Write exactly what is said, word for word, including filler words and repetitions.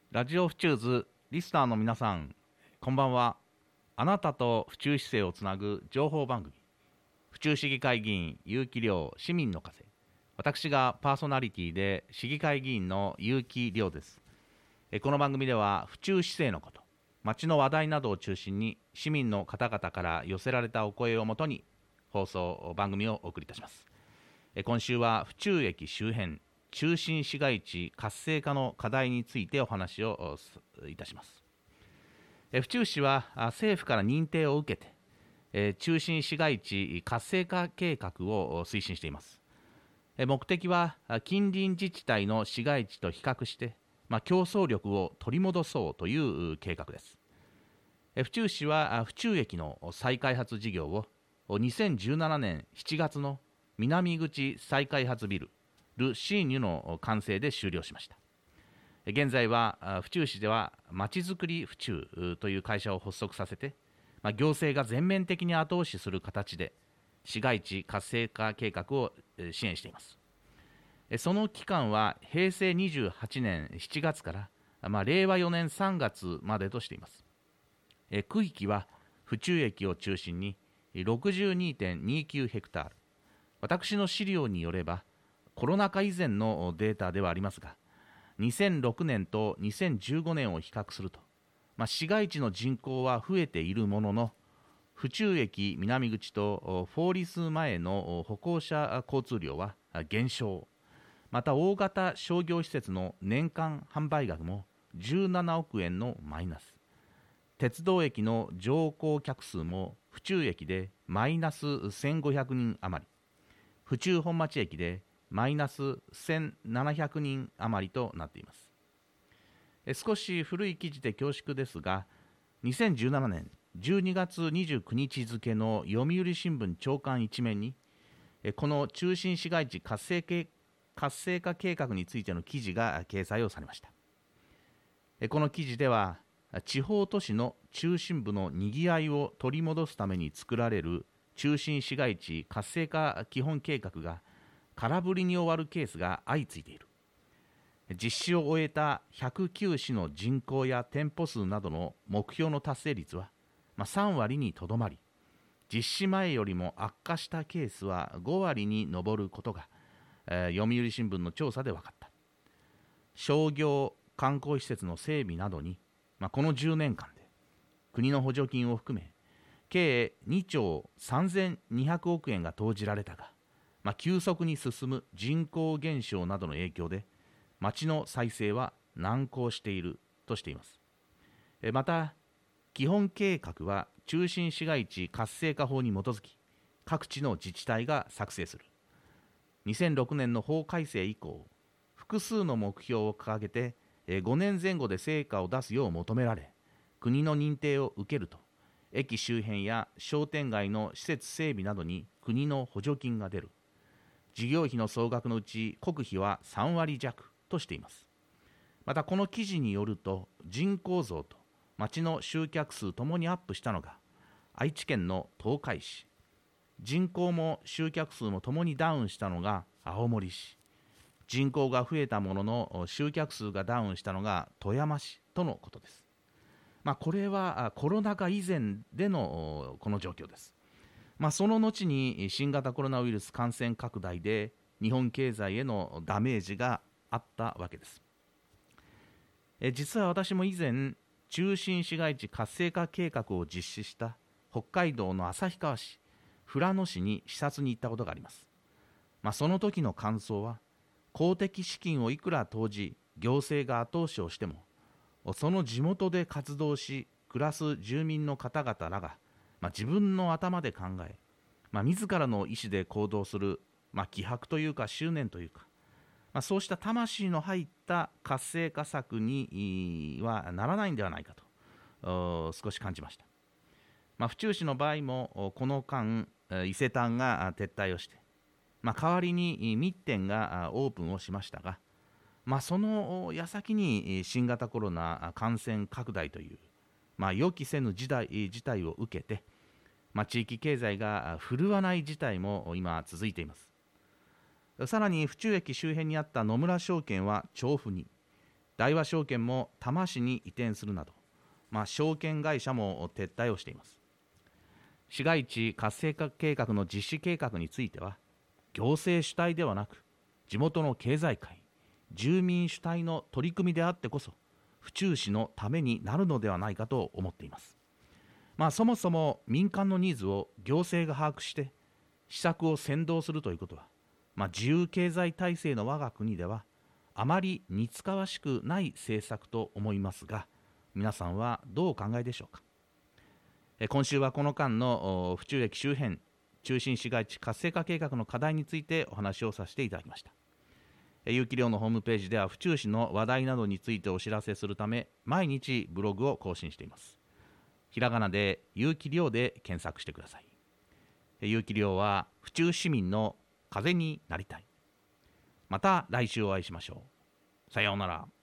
ラジオフチューズリスナーの皆さん、こんばんは。あなたと府中市政をつなぐ情報番組、府中市議会議員結城亮市民の風。私がパーソナリティで市議会議員の結城亮です。えこの番組では府中市政のこと、町の話題などを中心に市民の方々から寄せられたお声をもとに放送番組をお送りいたします。え今週は府中駅周辺中心市街地活性化の課題についてお話をいたします。府中市は政府から認定を受けて中心市街地活性化計画を推進しています。目的は近隣自治体の市街地と比較して、まあ、競争力を取り戻そうという計画です。府中市は府中駅の再開発事業をにせんじゅうななねんしちがつの南口再開発ビルルシーニュの完成で終了しました。現在は府中市ではまちづくり府中という会社を発足させて、まあ、行政が全面的に後押しする形で市街地活性化計画を支援しています。その期間はへいせいにじゅうはちねんしちがつから、まあ、れいわよねんさんがつまでとしています。区域は府中駅を中心に ろくじゅうにてんにきゅう ヘクタール。私の資料によればコロナ禍以前のデータではありますが、にせんろくねんとにせんじゅうごねんを比較すると、まあ、市街地の人口は増えているものの、府中駅南口とフォーリス前の歩行者交通量は減少、また大型商業施設の年間販売額もじゅうななおくえんのマイナス、鉄道駅の乗降客数も府中駅でマイナスせんごひゃくにん余り、府中本町駅でマイナスせんななひゃくにん余りとなっています。少し古い記事で恐縮ですが、にせんじゅうななねんじゅうにがつにじゅうくにち付の読売新聞朝刊一面に、この中心市街地活性系活性化計画についての記事が掲載をされました。この記事では、地方都市の中心部のにぎわいを取り戻すために作られる中心市街地活性化基本計画が空振りに終わるケースが相次いでいる。実施を終えたひゃくきゅうしの人口や店舗数などの目標の達成率は、まあ、さんわりにとどまり、実施前よりも悪化したケースはごわりに上ることが、えー、読売新聞の調査で分かった。商業観光施設の整備などに、まあ、このじゅうねんかんで国の補助金を含め計にちょうさんぜんにひゃくおくえんが投じられたが、まあ、急速に進む人口減少などの影響で町の再生は難航しているとしています。また基本計画は中心市街地活性化法に基づき各地の自治体が作成する。にせんろくねんの法改正以降、複数の目標を掲げてごねんぜん後で成果を出すよう求められ、国の認定を受けると駅周辺や商店街の施設整備などに国の補助金が出る。事業費の総額のうち国費はさんわりじゃくとしています。またこの記事によると、人口増と町の集客数ともにアップしたのが愛知県の東海市、人口も集客数もともにダウンしたのが青森市、人口が増えたものの集客数がダウンしたのが富山市とのことです。まあ、これはコロナ禍以前でのこの状況です。まあ、その後に新型コロナウイルス感染拡大で日本経済へのダメージがあったわけです。え実は私も以前、中心市街地活性化計画を実施した北海道の旭川市、富良野市に視察に行ったことがあります。まあ、その時の感想は、公的資金をいくら投じ行政が後押しをしても、その地元で活動し暮らす住民の方々らが、まあ、自分の頭で考え、まあ、自らの意思で行動する、まあ、気迫というか執念というか、まあ、そうした魂の入った活性化策にはならないんではないかと少し感じました。まあ、府中市の場合もこの間伊勢丹が撤退をして、まあ、代わりに密店がオープンをしましたが、まあ、その矢先に新型コロナ感染拡大という、まあ、予期せぬ事態、事態を受けて、まあ、地域経済が振るわない事態も今続いています。さらに府中駅周辺にあった野村証券は調布に、 大和証券も多摩市に移転するなど、まあ、証券会社も撤退をしています。市街地活性化計画の実施計画については、行政主体ではなく、地元の経済界、住民主体の取り組みであってこそ、府中市のためになるのではないかと思っています。まあ、そもそも民間のニーズを行政が把握して、施策を先導するということは、まあ、自由経済体制の我が国では、あまり似つかわしくない政策と思いますが、皆さんはどうお考えでしょうか。え今週はこの間の府中駅周辺中心市街地活性化計画の課題についてお話をさせていただきました。有機寮のホームページでは府中市の話題などについてお知らせするため、毎日ブログを更新しています。ひらがなで有機寮で検索してください。有機寮は府中市民の風になりたい。また来週お会いしましょう。さようなら。